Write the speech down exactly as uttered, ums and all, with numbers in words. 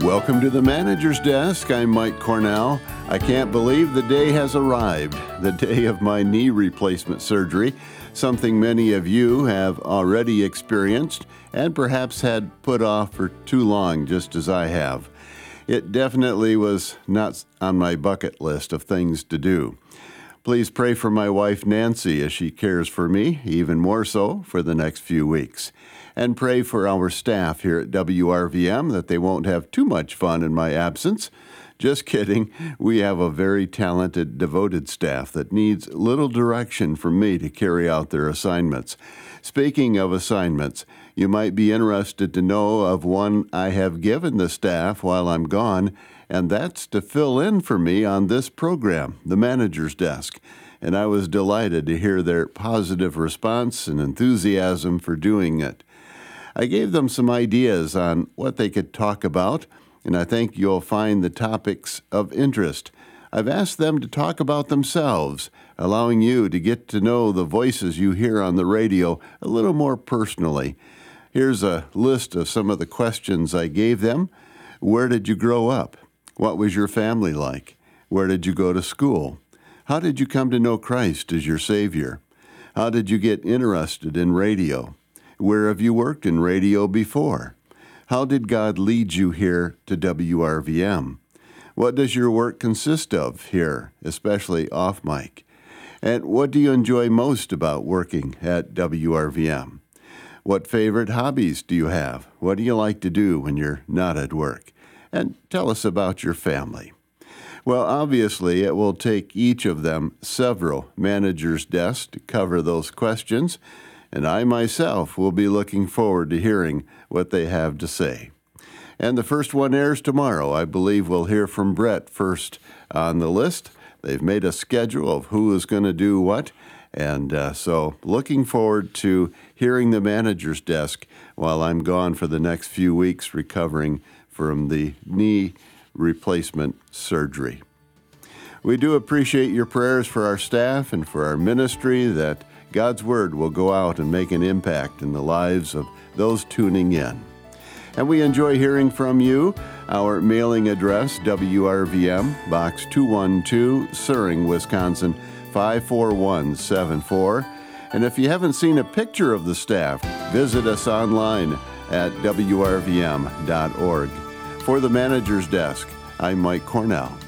Welcome to the Manager's Desk. I'm Mike Cornell. I can't believe the day has arrived, the day of my knee replacement surgery, something many of you have already experienced and perhaps had put off for too long, just as I have. It definitely was not on my bucket list of things to do. Please pray for my wife Nancy as she cares for me, even more so for the next few weeks. And pray for our staff here at W R V M that they won't have too much fun in my absence. Just kidding. We have a very talented, devoted staff that needs little direction from me to carry out their assignments. Speaking of assignments, you might be interested to know of one I have given the staff while I'm gone, and that's to fill in for me on this program, The Manager's Desk. And I was delighted to hear their positive response and enthusiasm for doing it. I gave them some ideas on what they could talk about, and I think you'll find the topics of interest. I've asked them to talk about themselves, allowing you to get to know the voices you hear on the radio a little more personally. Here's a list of some of the questions I gave them. Where did you grow up? What was your family like? Where did you go to school? How did you come to know Christ as your Savior? How did you get interested in radio? Where have you worked in radio before? How did God lead you here to W R V M? What does your work consist of here, especially off mic? And what do you enjoy most about working at W R V M? What favorite hobbies do you have? What do you like to do when you're not at work? And tell us about your family. Well, obviously, it will take each of them several managers' desks to cover those questions, and I myself will be looking forward to hearing what they have to say. And the first one airs tomorrow. I believe we'll hear from Brett first on the list. They've made a schedule of who is going to do what, and uh, so looking forward to hearing the manager's desk while I'm gone for the next few weeks recovering from the knee replacement surgery. We do appreciate your prayers for our staff and for our ministry, that God's Word will go out and make an impact in the lives of those tuning in. And we enjoy hearing from you. Our mailing address, W R V M, Box two one two, Suring, Wisconsin, five four one seven four. And if you haven't seen a picture of the staff, visit us online at W R V M dot org. For the Manager's Desk, I'm Mike Cornell.